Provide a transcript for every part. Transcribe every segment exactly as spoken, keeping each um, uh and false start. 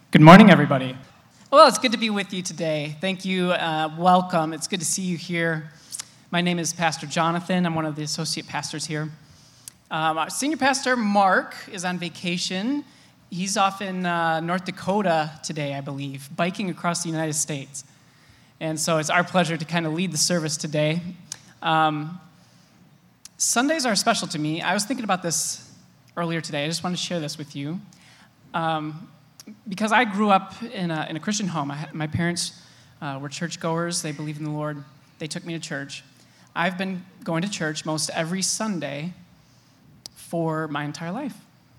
Good morning, everybody. Well, it's good to be with you today. Thank you. Uh, welcome. It's good to see you here. My name is Pastor Jonathan. I'm one of the associate pastors here. Um, our senior pastor, Mark, is on vacation. He's off in uh, North Dakota today, I believe, biking across the United States. And so it's our pleasure to kind of lead the service today. Um, Sundays are special to me. I was thinking about this earlier today. I just wanted to share this with you. Um, Because I grew up in a, in a Christian home. I, my parents uh, were churchgoers. They believed in the Lord. They took me to church. I've been going to church most every Sunday for my entire life.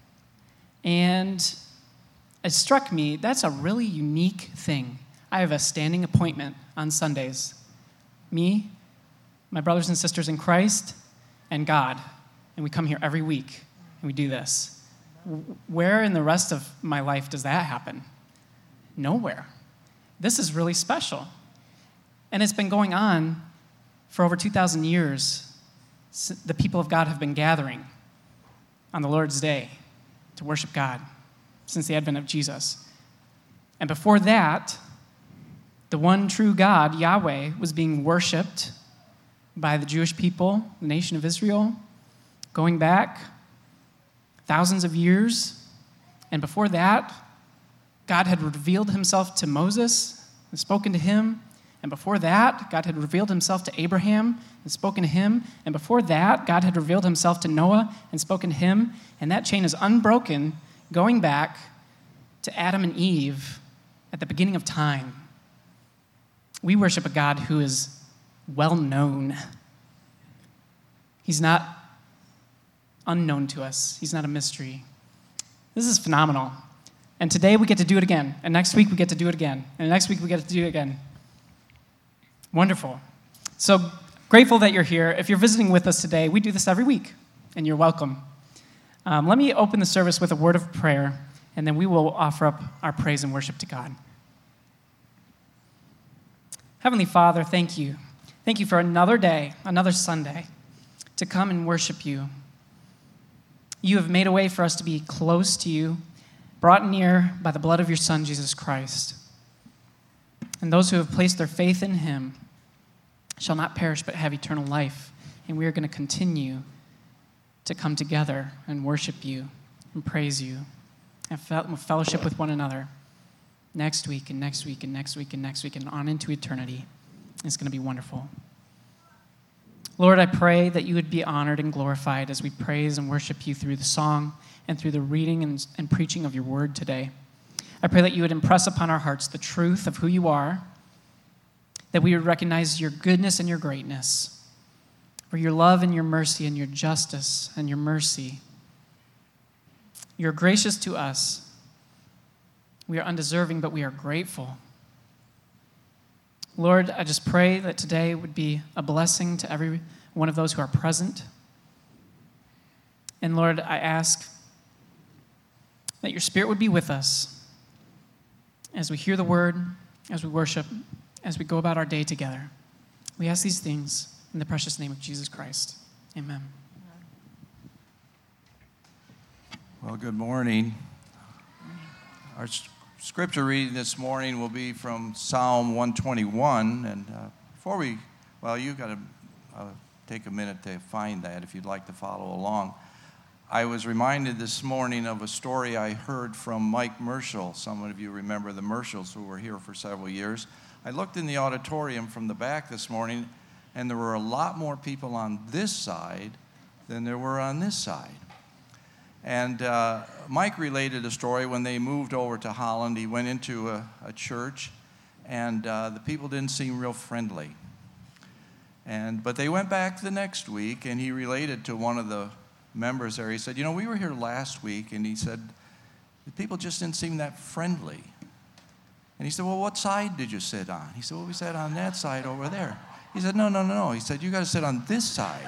And it struck me, that's a really unique thing. I have a standing appointment on Sundays. Me, my brothers and sisters in Christ, and God. And we come here every week, and we do this. Where in the rest of my life does that happen? Nowhere. This is really special. And it's been going on for over two thousand years. The people of God have been gathering on the Lord's Day to worship God since the advent of Jesus. And before that, the one true God, Yahweh, was being worshiped by the Jewish people, the nation of Israel, going back thousands of years. And before that, God had revealed himself to Moses and spoken to him. And before that, God had revealed himself to Abraham and spoken to him. And before that, God had revealed himself to Noah and spoken to him. And that chain is unbroken, going back to Adam and Eve at the beginning of time. We worship a God who is well known. He's not unknown to us. He's not a mystery. This is phenomenal. And today we get to do it again. And next week we get to do it again. And next week we get to do it again. Wonderful. So grateful that you're here. If you're visiting with us today, we do this every week, and you're welcome. Um, let me open the service with a word of prayer, and then we will offer up our praise and worship to God. Heavenly Father, thank you. Thank you for another day, another Sunday, to come and worship you. You have made a way for us to be close to you, brought near by the blood of your Son, Jesus Christ. And those who have placed their faith in him shall not perish but have eternal life. And we are going to continue to come together and worship you and praise you and fellowship with one another next week and next week and next week and next week and on into eternity. It's going to be wonderful. Lord, I pray that you would be honored and glorified as we praise and worship you through the song and through the reading and, and preaching of your word today. I pray that you would impress upon our hearts the truth of who you are, that we would recognize your goodness and your greatness, for your love and your mercy and your justice and your mercy. You're gracious to us. We are undeserving, but we are grateful. Lord, I just pray that today would be a blessing to every one of those who are present. And Lord, I ask that your Spirit would be with us as we hear the word, as we worship, as we go about our day together. We ask these things in the precious name of Jesus Christ. Amen. Well, good morning. Our scripture reading this morning will be from Psalm one twenty-one. And uh, before we, well, you've got to uh, take a minute to find that if you'd like to follow along. I was reminded this morning of a story I heard from Mike Merschel. Some of you remember the Merschels who were here for several years. I looked in the auditorium from the back this morning, and there were a lot more people on this side than there were on this side. And uh, Mike related a story when they moved over to Holland. He went into a, a church, and uh, the people didn't seem real friendly. And but they went back the next week, and he related to one of the members there. He said, you know, we were here last week, and he said, the people just didn't seem that friendly. And he said, well, what side did you sit on? He said, well, we sat on that side over there. He said, no, no, no, no. He said, you got to sit on this side.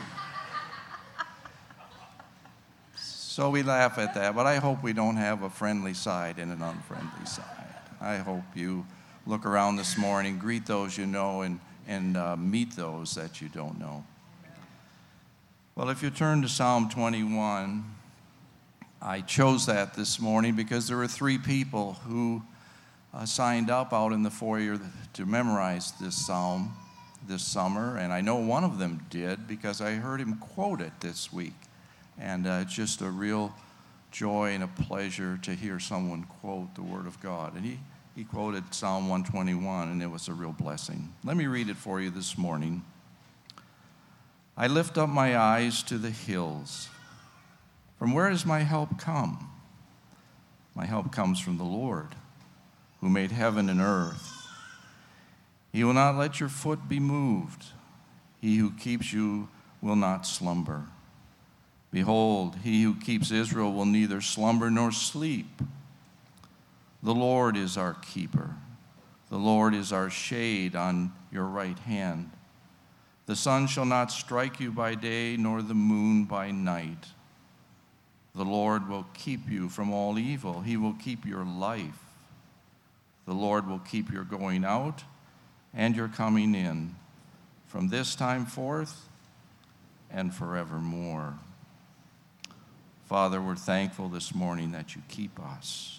So we laugh at that, but I hope we don't have a friendly side and an unfriendly side. I hope you look around this morning, greet those you know, and, and uh, meet those that you don't know. Well, if you turn to Psalm twenty-one, I chose that this morning because there were three people who uh, signed up out in the foyer to memorize this psalm this summer, and I know one of them did because I heard him quote it this week. And uh, it's just a real joy and a pleasure to hear someone quote the Word of God. And he, he quoted Psalm one twenty-one, and it was a real blessing. Let me read it for you this morning. I lift up my eyes to the hills. From where does my help come? My help comes from the Lord, who made heaven and earth. He will not let your foot be moved. He who keeps you will not slumber. Behold, he who keeps Israel will neither slumber nor sleep. The Lord is our keeper. The Lord is our shade on your right hand. The sun shall not strike you by day, nor the moon by night. The Lord will keep you from all evil. He will keep your life. The Lord will keep your going out and your coming in from this time forth and forevermore. Father, we're thankful this morning that you keep us,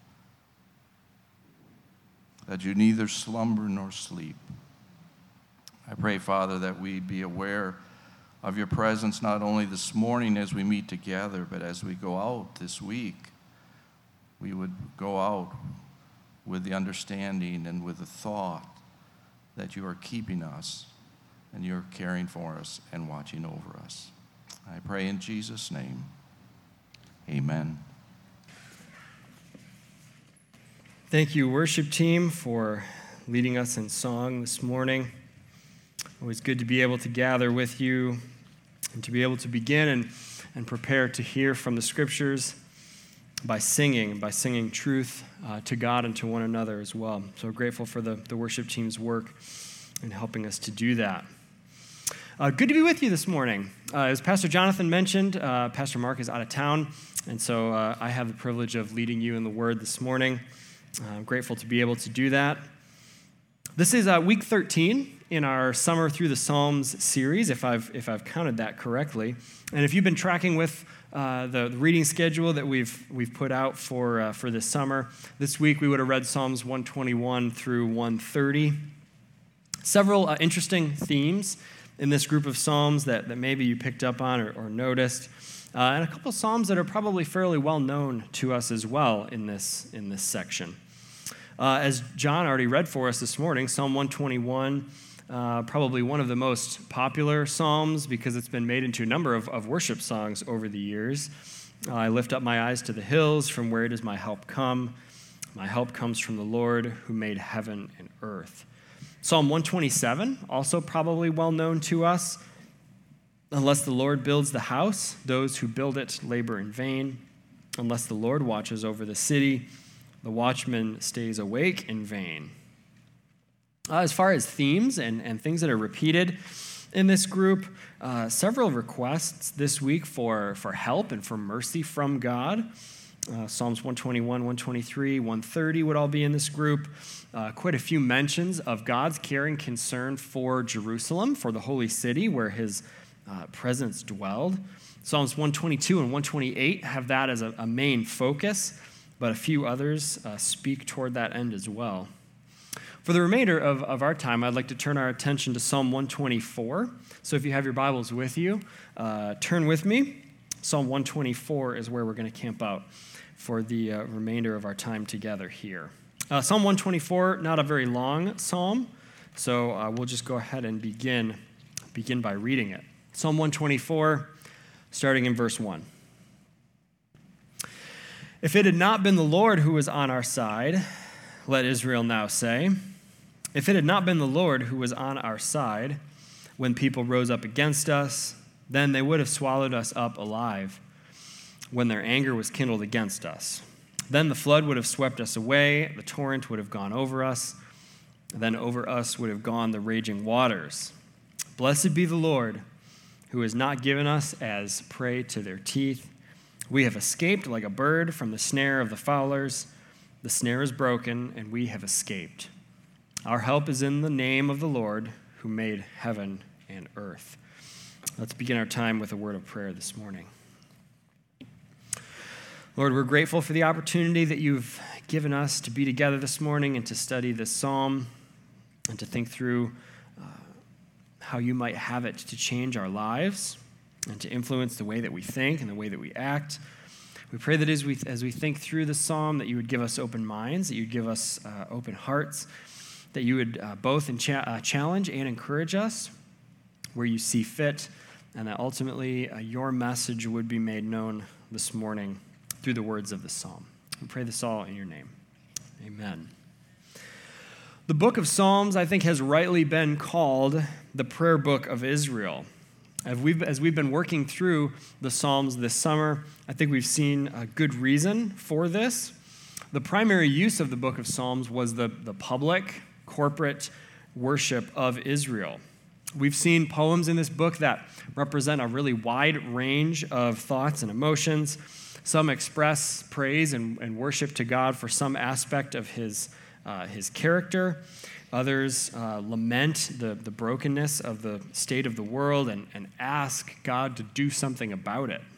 that you neither slumber nor sleep. I pray, Father, that we be aware of your presence not only this morning as we meet together, but as we go out this week. We would go out with the understanding and with the thought that you are keeping us and you're caring for us and watching over us. I pray in Jesus' name, amen. Thank you, worship team, for leading us in song this morning. Always good to be able to gather with you and to be able to begin and, and prepare to hear from the scriptures by singing, by singing truth uh, to God and to one another as well. So grateful for the, the worship team's work in helping us to do that. Uh, good to be with you this morning. Uh, as Pastor Jonathan mentioned, uh, Pastor Mark is out of town, and so uh, I have the privilege of leading you in the Word this morning. Uh, I'm grateful to be able to do that. This is uh, week thirteen in our Summer Through the Psalms series, if I've if I've counted that correctly. And if you've been tracking with uh, the, the reading schedule that we've we've put out for uh, for this summer, this week we would have read Psalms one twenty-one through one thirty. Several uh, interesting themes in this group of psalms that, that maybe you picked up on or, or noticed, uh, and a couple of psalms that are probably fairly well known to us as well in this in this section. Uh, as John already read for us this morning, Psalm one twenty-one, uh, probably one of the most popular psalms because it's been made into a number of, of worship songs over the years. Uh, I lift up my eyes to the hills, from where does my help come? My help comes from the Lord who made heaven and earth. Psalm one twenty-seven, also probably well known to us. Unless the Lord builds the house, those who build it labor in vain. Unless the Lord watches over the city, the watchman stays awake in vain. Uh, as far as themes and, and things that are repeated in this group, uh, several requests this week for, for help and for mercy from God. Uh, Psalms one twenty-one, one twenty-three, one thirty would all be in this group. Uh, quite a few mentions of God's caring concern for Jerusalem, for the holy city where his uh, presence dwelled. Psalms one twenty-two and one twenty-eight have that as a, a main focus, but a few others uh, speak toward that end as well. For the remainder of, of our time, I'd like to turn our attention to Psalm one twenty-four. So if you have your Bibles with you, uh, turn with me. Psalm one twenty-four is where we're going to camp out for the uh, remainder of our time together here. Uh, psalm one twenty-four, not a very long psalm, so uh, we'll just go ahead and begin, begin by reading it. Psalm one twenty-four, starting in verse one. If it had not been the Lord who was on our side, let Israel now say, if it had not been the Lord who was on our side, when people rose up against us, then they would have swallowed us up alive, when their anger was kindled against us. Then the flood would have swept us away, the torrent would have gone over us, then over us would have gone the raging waters. Blessed be the Lord, who has not given us as prey to their teeth. We have escaped like a bird from the snare of the fowlers. The snare is broken, and we have escaped. Our help is in the name of the Lord, who made heaven and earth. Let's begin our time with a word of prayer this morning. Lord, we're grateful for the opportunity that you've given us to be together this morning and to study this psalm and to think through uh, how you might have it to change our lives and to influence the way that we think and the way that we act. We pray that as we as we think through the psalm, that you would give us open minds, that you'd give us uh, open hearts, that you would uh, both encha- uh, challenge and encourage us where you see fit, and that ultimately uh, your message would be made known this morning through the words of the psalm. We pray this all in your name. Amen. The book of Psalms, I think, has rightly been called the prayer book of Israel. As we've, as we've been working through the Psalms this summer, I think we've seen a good reason for this. The primary use of the book of Psalms was the, the public, corporate worship of Israel. We've seen poems in this book that represent a really wide range of thoughts and emotions. Some express praise and, and worship to God for some aspect of his, uh, his character. Others uh, lament the, the brokenness of the state of the world and, and ask God to do something about it.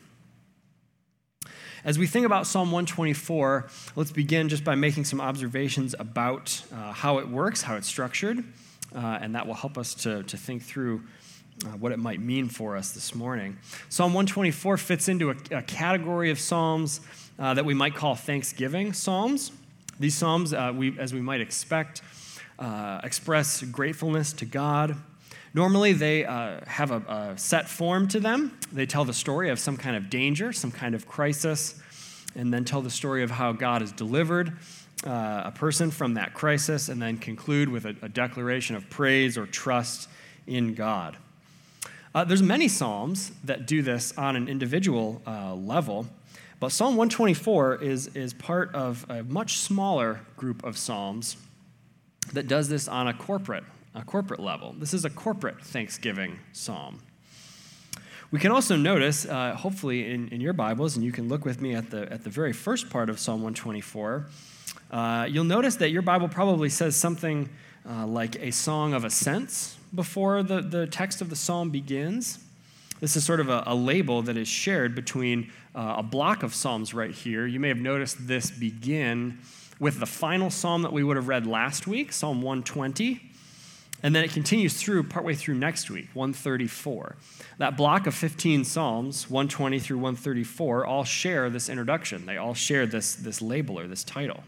As we think about Psalm one twenty-four, let's begin just by making some observations about uh, how it works, how it's structured, uh, and that will help us to, to think through uh, what it might mean for us this morning. Psalm one twenty-four fits into a, a category of psalms uh, that we might call thanksgiving psalms. These psalms, uh, we, as we might expect, uh, express gratefulness to God. Normally, they uh, have a, a set form to them. They tell the story of some kind of danger, some kind of crisis, and then tell the story of how God has delivered uh, a person from that crisis, and then conclude with a, a declaration of praise or trust in God. Uh, there's many psalms that do this on an individual uh, level, but Psalm one twenty-four is, is part of a much smaller group of psalms that does this on a corporate a corporate level. This is a corporate Thanksgiving psalm. We can also notice, uh, hopefully in, in your Bibles, and you can look with me at the at the very first part of Psalm one twenty-four, uh, you'll notice that your Bible probably says something uh, like a song of ascents before the, the text of the psalm begins. This is sort of a, a label that is shared between uh, a block of psalms right here. You may have noticed this begin with the final psalm that we would have read last week, Psalm one twenty, and then it continues through, partway through next week, one thirty-four. That block of fifteen psalms, one twenty through one thirty-four, all share this introduction. They all share this, this label or this title.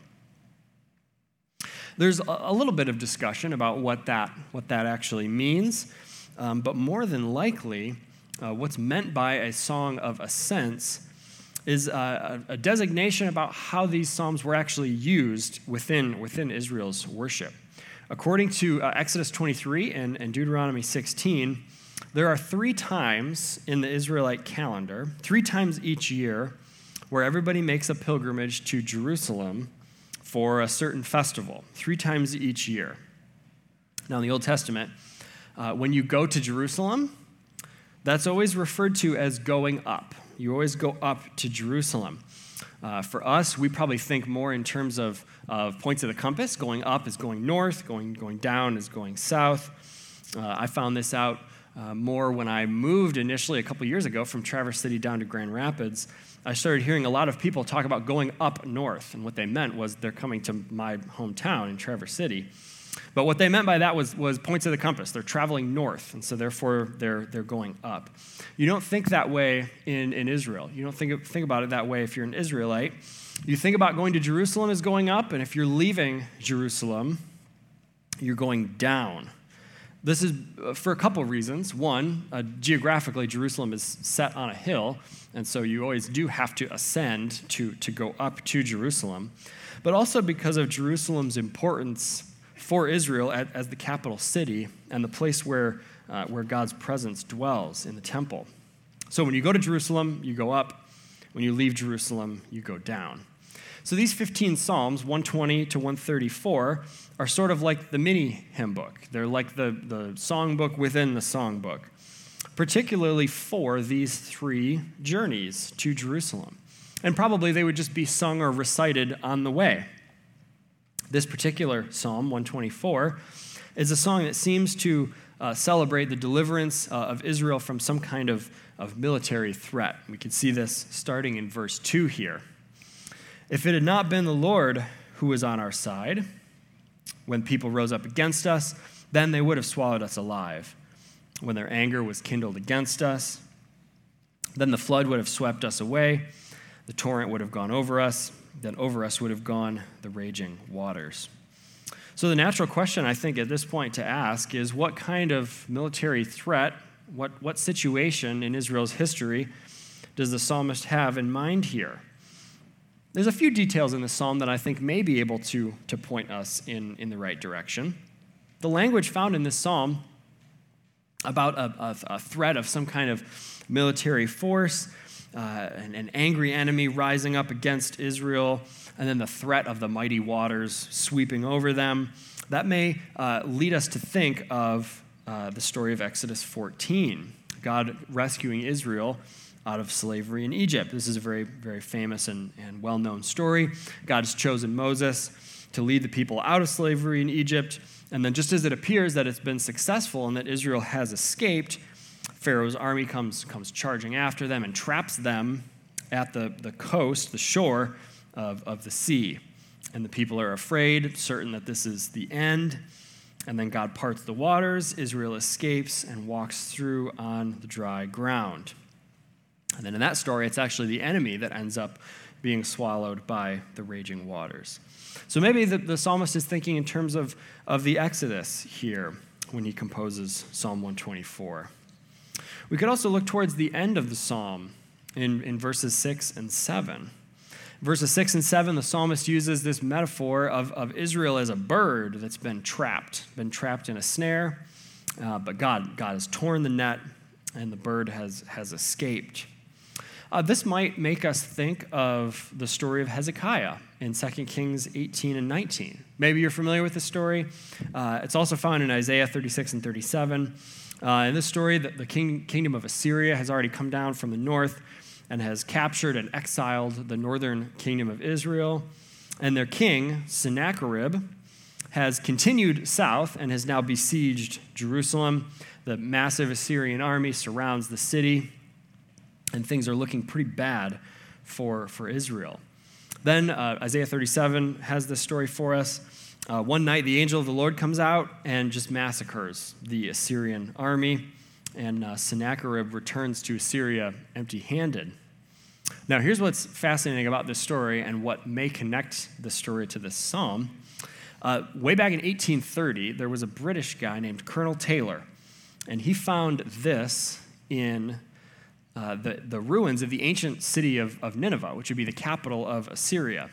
There's a, a little bit of discussion about what that, what that actually means, um, but more than likely, uh, what's meant by a song of ascents is uh, a, a designation about how these psalms were actually used within, within Israel's worship. According to uh, Exodus twenty-three and, and Deuteronomy sixteen, there are three times in the Israelite calendar, three times each year, where everybody makes a pilgrimage to Jerusalem for a certain festival, three times each year. Now, in the Old Testament, uh, when you go to Jerusalem, that's always referred to as going up. You always go up to Jerusalem. Uh, for us, we probably think more in terms of, of points of the compass. Going up is going north, going, going down is going south. Uh, I found this out uh, more when I moved initially a couple years ago from Traverse City down to Grand Rapids. I started hearing a lot of people talk about going up north, and what they meant was they're coming to my hometown in Traverse City. But what they meant by that was, was points of the compass. They're traveling north, and so therefore they're, they're going up. You don't think that way in, in Israel. You don't think, think about it that way if you're an Israelite. You think about going to Jerusalem as going up, and if you're leaving Jerusalem, you're going down. This is for a couple of reasons. One, uh, geographically, Jerusalem is set on a hill, and so you always do have to ascend to, to go up to Jerusalem. But also because of Jerusalem's importance for Israel as the capital city and the place where, uh, where God's presence dwells in the temple. So when you go to Jerusalem, you go up. When you leave Jerusalem, you go down. So these fifteen Psalms, one twenty to one thirty-four, are sort of like the mini hymn book. They're like the, the song book within the song book, particularly for these three journeys to Jerusalem. And probably they would just be sung or recited on the way. This particular Psalm, one twenty-four, is a song that seems to uh, celebrate the deliverance uh, of Israel from some kind of, of military threat. We can see this starting in verse two here. If it had not been the Lord who was on our side, when people rose up against us, then they would have swallowed us alive. When their anger was kindled against us, then the flood would have swept us away, the torrent would have gone over us, then over us would have gone the raging waters. So the natural question, I think, at this point to ask is, what kind of military threat, what, what situation in Israel's history does the psalmist have in mind here? There's a few details in the psalm that I think may be able to, to point us in, in the right direction. The language found in this psalm about a, a, a threat of some kind of military force, uh, an, an angry enemy rising up against Israel, and then the threat of the mighty waters sweeping over them, that may uh, lead us to think of uh, the story of Exodus fourteen, God rescuing Israel out of slavery in Egypt. This is a very, very famous and, and well-known story. God has chosen Moses to lead the people out of slavery in Egypt, and then just as it appears that it's been successful and that Israel has escaped, Pharaoh's army comes, comes charging after them and traps them at the, the coast, the shore of, of the sea. And the people are afraid, certain that this is the end. And then God parts the waters, Israel escapes and walks through on the dry ground. And then in that story, it's actually the enemy that ends up being swallowed by the raging waters. So maybe the, the psalmist is thinking in terms of, of the Exodus here when he composes Psalm one twenty-four. We could also look towards the end of the psalm in, in verses six and seven. Verses six and seven, the psalmist uses this metaphor of, of Israel as a bird that's been trapped, been trapped in a snare, uh, but God, God has torn the net and the bird has, has escaped. Uh, this might make us think of the story of Hezekiah in Second Kings eighteen and nineteen. Maybe you're familiar with the story. Uh, it's also found in Isaiah thirty-six and thirty-seven. Uh, in this story, the, the king, kingdom of Assyria has already come down from the north and has captured and exiled the northern kingdom of Israel. And their king, Sennacherib, has continued south and has now besieged Jerusalem. The massive Assyrian army surrounds the city, and things are looking pretty bad for, for Israel. Then uh, Isaiah thirty-seven has this story for us. Uh, one night, the angel of the Lord comes out and just massacres the Assyrian army, and uh, Sennacherib returns to Assyria empty-handed. Now, here's what's fascinating about this story and what may connect the story to this psalm. Uh, way back in eighteen thirty, there was a British guy named Colonel Taylor, and he found this in uh, the, the ruins of the ancient city of, of Nineveh, which would be the capital of Assyria.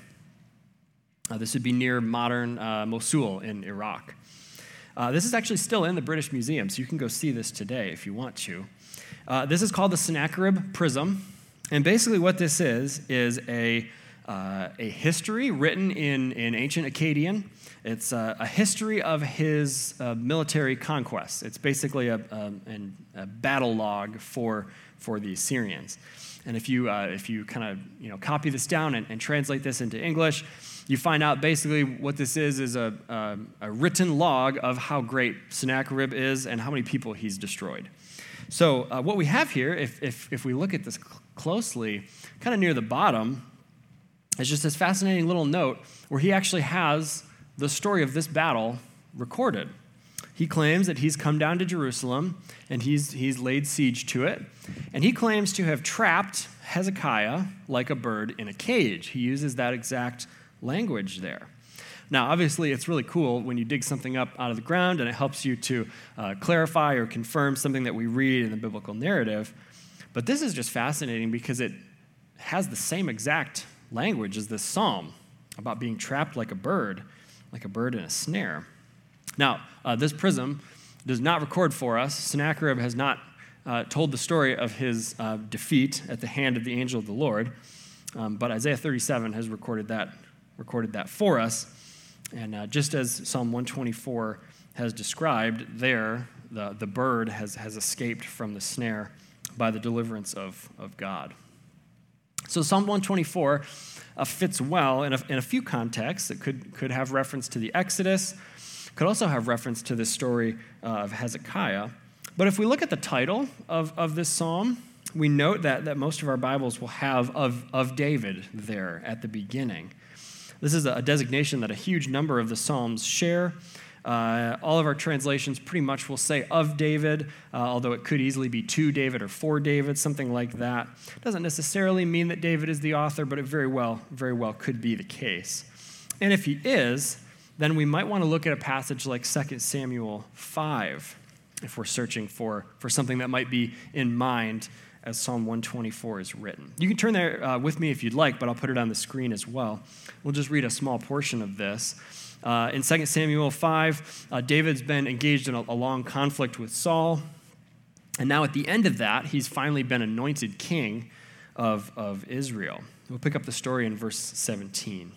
Uh, this would be near modern uh, Mosul in Iraq. Uh, this is actually still in the British Museum, so you can go see this today if you want to. Uh, this is called the Sennacherib Prism, and basically what this is is a, uh, a history written in, in ancient Akkadian. It's uh, a history of his uh, military conquests. It's basically a, a, a battle log for, for the Assyrians. And if you, uh, if you kind of you know, copy this down and, and translate this into English, you find out basically what this is is a, a, a written log of how great Sennacherib is and how many people he's destroyed. So uh, what we have here, if, if, if we look at this cl- closely, kind of near the bottom, is just this fascinating little note where he actually has the story of this battle recorded. He claims that he's come down to Jerusalem and he's, he's laid siege to it, and he claims to have trapped Hezekiah like a bird in a cage. He uses that exact language there. Now, obviously, it's really cool when you dig something up out of the ground and it helps you to uh, clarify or confirm something that we read in the biblical narrative. But this is just fascinating because it has the same exact language as this psalm about being trapped like a bird, like a bird in a snare. Now, uh, this prism does not record for us. Sennacherib has not uh, told the story of his uh, defeat at the hand of the angel of the Lord, um, but Isaiah thirty-seven has recorded that recorded that for us. And uh, just as Psalm one twenty-four has described there, the, the bird has, has escaped from the snare by the deliverance of, of God. So Psalm one twenty-four uh, fits well in a, in a few contexts. It could, could have reference to the Exodus, could also have reference to the story uh, of Hezekiah. But if we look at the title of, of this psalm, we note that, that most of our Bibles will have of, of David there at the beginning. This is a designation that a huge number of the Psalms share. Uh, all of our translations pretty much will say of David, uh, although it could easily be to David or for David, something like that. It doesn't necessarily mean that David is the author, but it very well, very well could be the case. And if he is, then we might want to look at a passage like Second Samuel five, if we're searching for, for something that might be in mind as Psalm one twenty-four is written. You can turn there uh, with me if you'd like, but I'll put it on the screen as well. We'll just read a small portion of this. Uh, in Second Samuel five, uh, David's been engaged in a, a long conflict with Saul, and now at the end of that, he's finally been anointed king of, of Israel. We'll pick up the story in verse seventeen.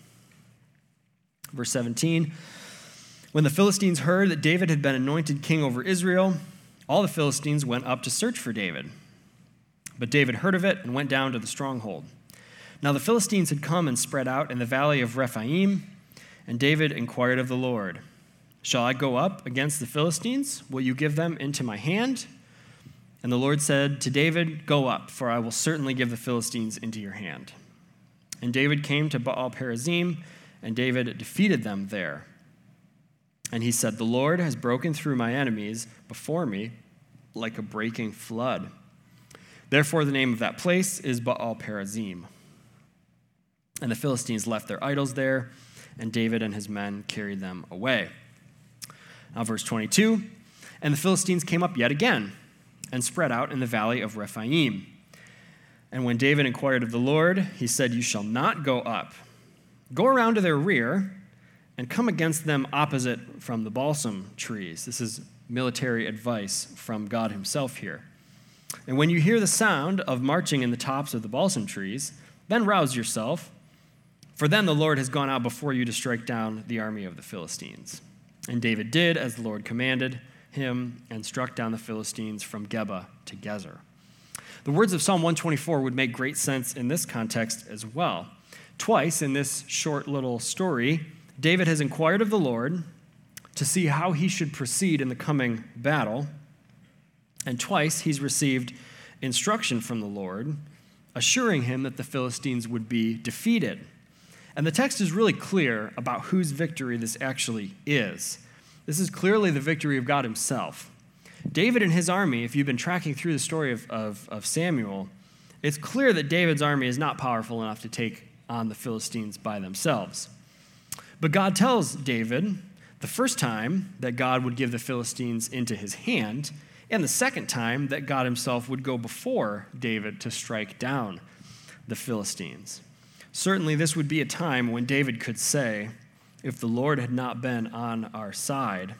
Verse seventeen, when the Philistines heard that David had been anointed king over Israel, all the Philistines went up to search for David. But David heard of it and went down to the stronghold. Now the Philistines had come and spread out in the valley of Rephaim, and David inquired of the Lord, "Shall I go up against the Philistines? Will you give them into my hand?" And the Lord said to David, "Go up, for I will certainly give the Philistines into your hand." And David came to Baal-perazim, and David defeated them there. And he said, "The Lord has broken through my enemies before me like a breaking flood." Therefore the name of that place is Baal-perazim. And the Philistines left their idols there, and David and his men carried them away. Now, verse twenty-two, and the Philistines came up yet again and spread out in the valley of Rephaim. And when David inquired of the Lord, he said, "You shall not go up. Go around to their rear and come against them opposite from the balsam trees." This is military advice from God himself here. "And when you hear the sound of marching in the tops of the balsam trees, then rouse yourself, for then the Lord has gone out before you to strike down the army of the Philistines." And David did as the Lord commanded him and struck down the Philistines from Geba to Gezer. The words of Psalm one twenty-four would make great sense in this context as well. Twice in this short little story, David has inquired of the Lord to see how he should proceed in the coming battle, and twice he's received instruction from the Lord, assuring him that the Philistines would be defeated. And the text is really clear about whose victory this actually is. This is clearly the victory of God himself. David and his army, if you've been tracking through the story of, of, of Samuel, it's clear that David's army is not powerful enough to take on the Philistines by themselves. But God tells David the first time that God would give the Philistines into his hand, and the second time that God himself would go before David to strike down the Philistines. Certainly this would be a time when David could say, if the Lord had not been on our side,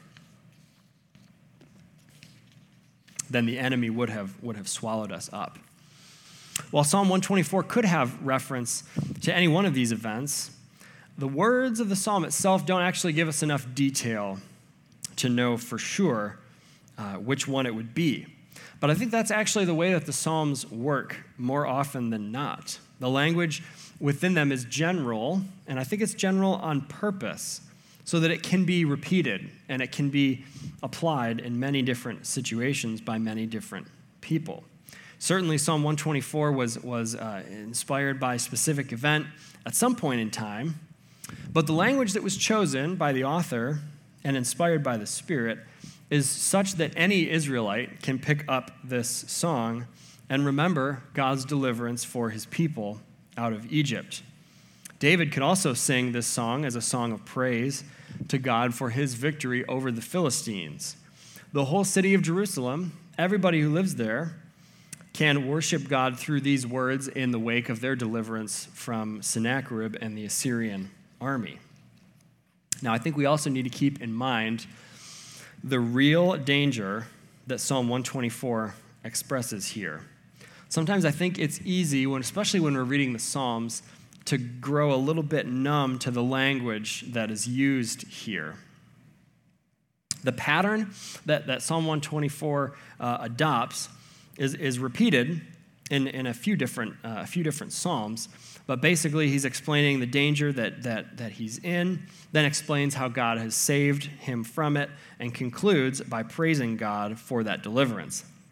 then the enemy would have, would have swallowed us up. While Psalm one twenty-four could have reference to any one of these events, the words of the psalm itself don't actually give us enough detail to know for sure uh, which one it would be. But I think that's actually the way that the Psalms work more often than not. The language within them is general, and I think it's general on purpose, so that it can be repeated and it can be applied in many different situations by many different people. Certainly, Psalm one twenty-four was, was uh, inspired by a specific event at some point in time, but the language that was chosen by the author and inspired by the Spirit is such that any Israelite can pick up this song and remember God's deliverance for his people out of Egypt. David could also sing this song as a song of praise to God for his victory over the Philistines. The whole city of Jerusalem, everybody who lives there, can worship God through these words in the wake of their deliverance from Sennacherib and the Assyrian army. Now, I think we also need to keep in mind the real danger that Psalm one twenty-four expresses here. Sometimes I think it's easy, when, especially when we're reading the Psalms, to grow a little bit numb to the language that is used here. The pattern that, that Psalm one twenty-four uh, adopts is, is repeated in, in a few different uh, a few different Psalms, but basically he's explaining the danger that, that, that he's in, then explains how God has saved him from it, and concludes by praising God for that deliverance.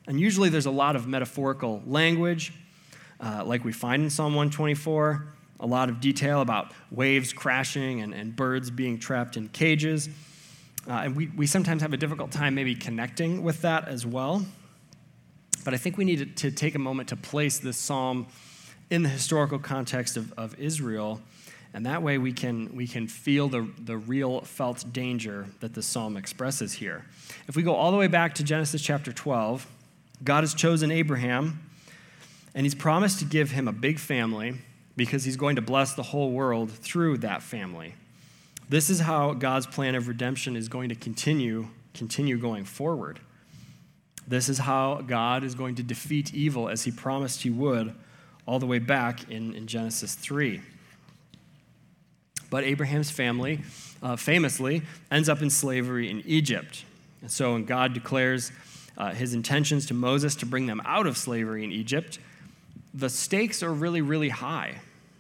And usually there's a lot of metaphorical language, uh, like we find in Psalm one twenty-four, a lot of detail about waves crashing and, and birds being trapped in cages. Uh, and we, we sometimes have a difficult time maybe connecting with that as well. But I think we need to, to take a moment to place this psalm in the historical context of, of Israel, and that way we can we can feel the, the real felt danger that the psalm expresses here. If we go all the way back to Genesis chapter twelve, God has chosen Abraham, and he's promised to give him a big family because he's going to bless the whole world through that family. This is how God's plan of redemption is going to continue, continue going forward. This is how God is going to defeat evil as he promised he would all the way back in, in Genesis three. But Abraham's family uh, famously ends up in slavery in Egypt. And so when God declares uh, his intentions to Moses to bring them out of slavery in Egypt, the stakes are really, really high.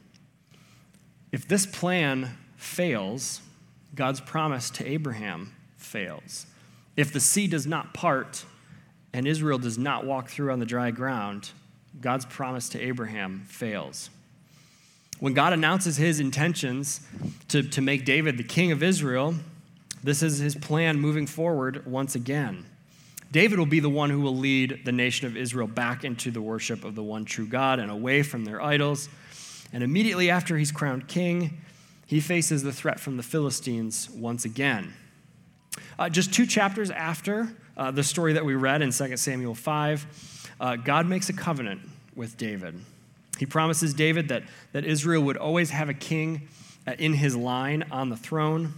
If this plan fails, God's promise to Abraham fails. If the sea does not part and Israel does not walk through on the dry ground, God's promise to Abraham fails. When God announces his intentions to, to make David the king of Israel, this is his plan moving forward once again. David will be the one who will lead the nation of Israel back into the worship of the one true God and away from their idols. And immediately after he's crowned king, he faces the threat from the Philistines once again. Uh, just two chapters after uh, the story that we read in Second Samuel five, uh, God makes a covenant with David. He promises David that, that Israel would always have a king uh, in his line on the throne.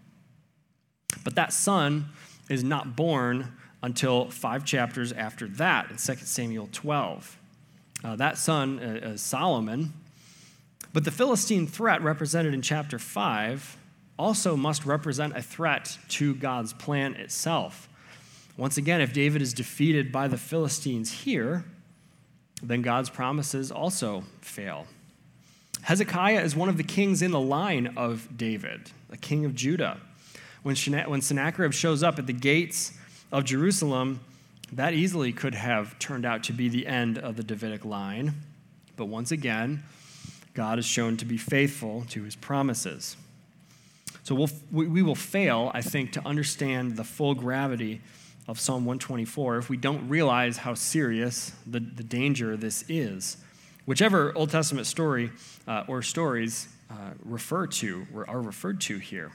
But that son is not born until five chapters after that in Second Samuel twelve. Uh, that son uh, is Solomon. But the Philistine threat represented in chapter five also must represent a threat to God's plan itself. Once again, if David is defeated by the Philistines here, then God's promises also fail. Hezekiah is one of the kings in the line of David, the king of Judah. When Sennacherib shows up at the gates of Jerusalem, that easily could have turned out to be the end of the Davidic line. But once again, God is shown to be faithful to his promises. So we'll, we will fail, I think, to understand the full gravity of Psalm one twenty-four if we don't realize how serious the, the danger this is. Whichever Old Testament story uh, or stories uh, refer to or are referred to here.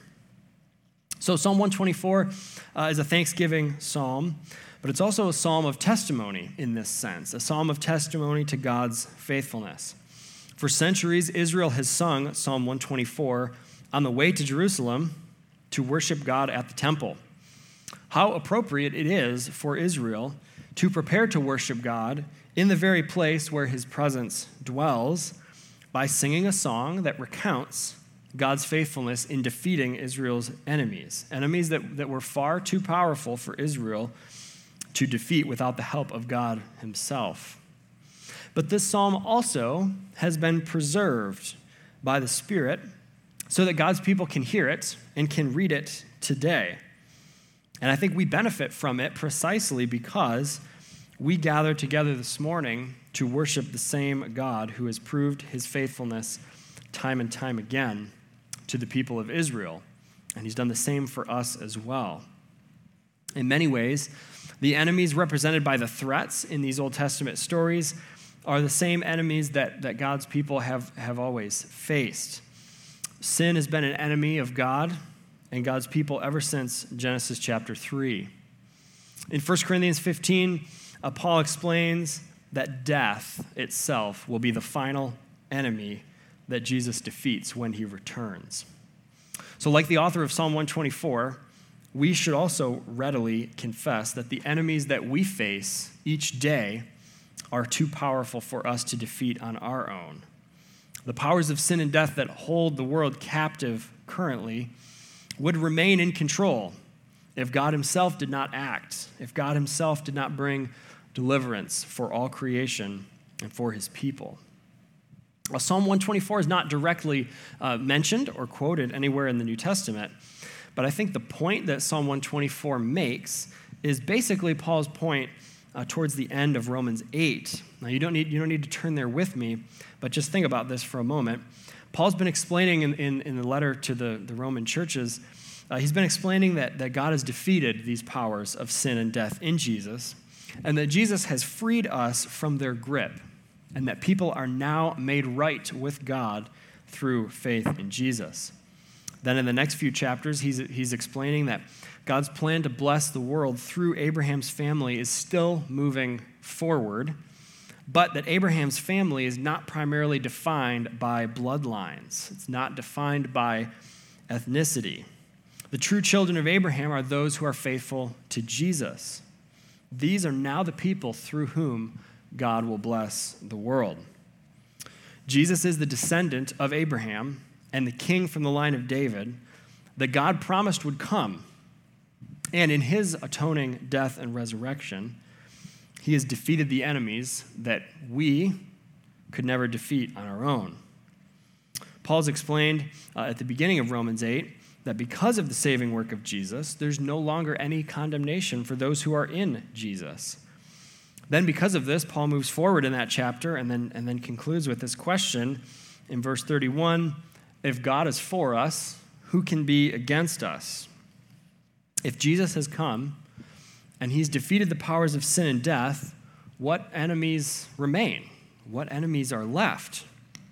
So Psalm one twenty-four uh, is a thanksgiving psalm, but it's also a psalm of testimony in this sense, a psalm of testimony to God's faithfulness. For centuries, Israel has sung Psalm one twenty-four on the way to Jerusalem to worship God at the temple. How appropriate it is for Israel to prepare to worship God in the very place where his presence dwells by singing a song that recounts God's faithfulness in defeating Israel's enemies, enemies that, that were far too powerful for Israel to defeat without the help of God himself. But this psalm also has been preserved by the Spirit so that God's people can hear it and can read it today. And I think we benefit from it precisely because we gather together this morning to worship the same God who has proved his faithfulness time and time again to the people of Israel. And he's done the same for us as well. In many ways, the enemies represented by the threats in these Old Testament stories are the same enemies that, that God's people have, have always faced. Sin has been an enemy of God and God's people ever since Genesis chapter three. In First Corinthians fifteen, uh, Paul explains that death itself will be the final enemy that Jesus defeats when he returns. So like the author of Psalm one twenty-four, we should also readily confess that the enemies that we face each day are too powerful for us to defeat on our own. The powers of sin and death that hold the world captive currently would remain in control if God himself did not act, if God himself did not bring deliverance for all creation and for his people. Well, Psalm one twenty-four is not directly uh, mentioned or quoted anywhere in the New Testament, but I think the point that Psalm one twenty-four makes is basically Paul's point uh, towards the end of Romans eight. Now, you don't need you don't need to turn there with me, but just think about this for a moment. Paul's been explaining in, in, in the letter to the, the Roman churches, uh, he's been explaining that, that God has defeated these powers of sin and death in Jesus, and that Jesus has freed us from their grip, and that people are now made right with God through faith in Jesus. Then in the next few chapters, he's, he's explaining that God's plan to bless the world through Abraham's family is still moving forward, but that Abraham's family is not primarily defined by bloodlines. It's not defined by ethnicity. The true children of Abraham are those who are faithful to Jesus. These are now the people through whom God will bless the world. Jesus is the descendant of Abraham and the king from the line of David that God promised would come. And in his atoning death and resurrection, he has defeated the enemies that we could never defeat on our own. Paul's explained uh, at the beginning of Romans eight that because of the saving work of Jesus, there's no longer any condemnation for those who are in Jesus. Then because of this, Paul moves forward in that chapter and then, and then concludes with this question in verse thirty-one, if God is for us, who can be against us? If Jesus has come and he's defeated the powers of sin and death, what enemies remain? What enemies are left?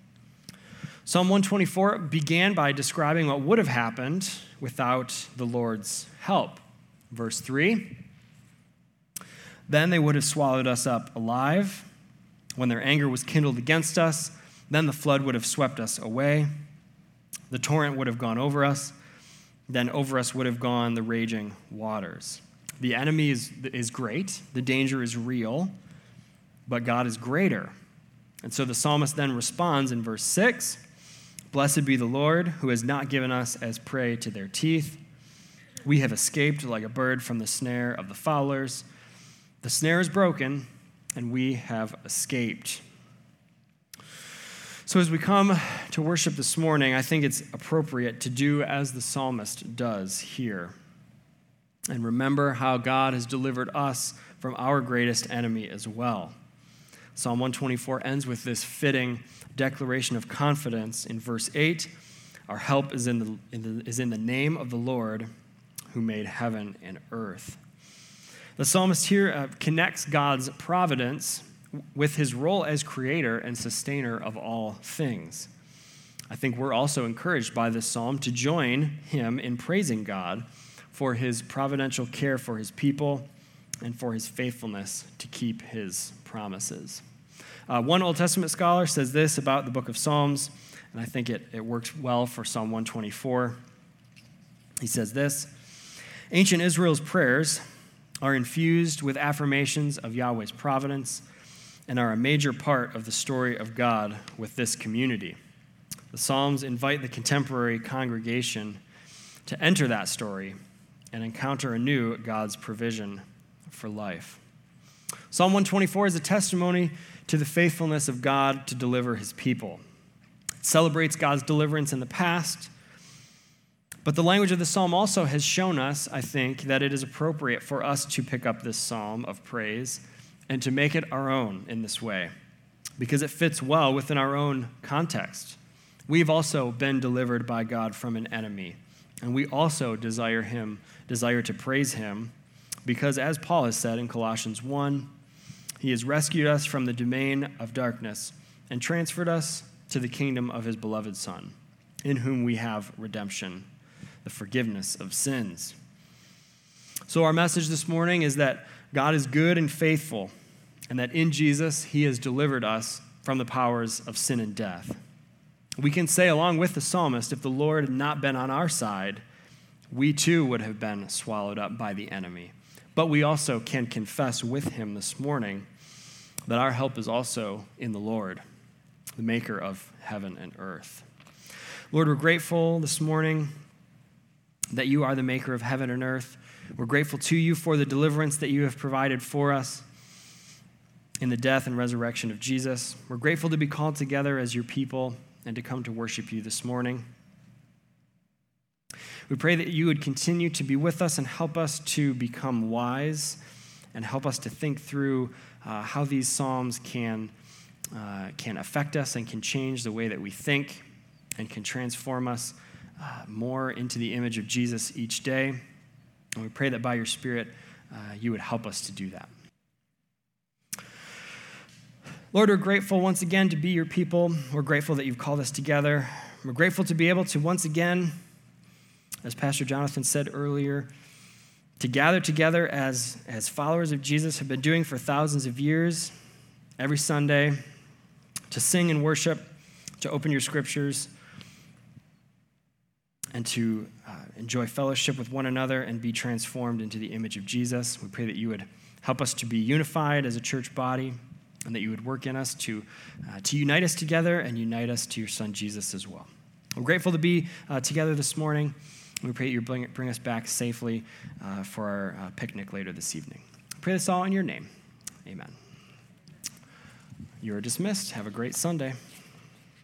Psalm one twenty-four began by describing what would have happened without the Lord's help. Verse three, then they would have swallowed us up alive. When their anger was kindled against us, then the flood would have swept us away. The torrent would have gone over us. Then over us would have gone the raging waters. The enemy is, is great. The danger is real. But God is greater. And so the psalmist then responds in verse six, blessed be the Lord, who has not given us as prey to their teeth. We have escaped like a bird from the snare of the fowlers. The snare is broken, and we have escaped. So as we come to worship this morning, I think it's appropriate to do as the psalmist does here and remember how God has delivered us from our greatest enemy as well. Psalm one twenty-four ends with this fitting declaration of confidence in verse eight. Our help is in the, in the, is in the name of the Lord who made heaven and earth. The psalmist here uh, connects God's providence with his role as creator and sustainer of all things. I think we're also encouraged by this psalm to join him in praising God for his providential care for his people and for his faithfulness to keep his promises. Uh, one Old Testament scholar says this about the book of Psalms, and I think it, it works well for Psalm one twenty-four. He says this, ancient Israel's prayers are infused with affirmations of Yahweh's providence and are a major part of the story of God with this community. The Psalms invite the contemporary congregation to enter that story and encounter anew God's provision for life. Psalm one twenty-four is a testimony to the faithfulness of God to deliver his people. It celebrates God's deliverance in the past, but the language of the psalm also has shown us, I think, that it is appropriate for us to pick up this psalm of praise and to make it our own in this way, because it fits well within our own context. We've also been delivered by God from an enemy, and we also desire him, desire to praise him, because as Paul has said in Colossians one, he has rescued us from the domain of darkness and transferred us to the kingdom of his beloved Son, in whom we have redemption, the forgiveness of sins. So our message this morning is that God is good and faithful, and that in Jesus, he has delivered us from the powers of sin and death. We can say, along with the psalmist, if the Lord had not been on our side, we too would have been swallowed up by the enemy. But we also can confess with him this morning that our help is also in the Lord, the maker of heaven and earth. Lord, we're grateful this morning that you are the maker of heaven and earth. We're grateful to you for the deliverance that you have provided for us in the death and resurrection of Jesus. We're grateful to be called together as your people and to come to worship you this morning. We pray that you would continue to be with us and help us to become wise and help us to think through uh, how these psalms can, uh, can affect us and can change the way that we think and can transform us uh, more into the image of Jesus each day. And we pray that by your Spirit, uh, you would help us to do that. Lord, we're grateful once again to be your people. We're grateful that you've called us together. We're grateful to be able to once again, as Pastor Jonathan said earlier, to gather together as, as followers of Jesus have been doing for thousands of years, every Sunday, to sing and worship, to open your scriptures, and to uh, enjoy fellowship with one another and be transformed into the image of Jesus. We pray that you would help us to be unified as a church body, and that you would work in us to, uh, to unite us together and unite us to your Son, Jesus, as well. We're grateful to be uh, together this morning. We pray that you bring, bring us back safely uh, for our uh, picnic later this evening. I pray this all in your name. Amen. You are dismissed. Have a great Sunday.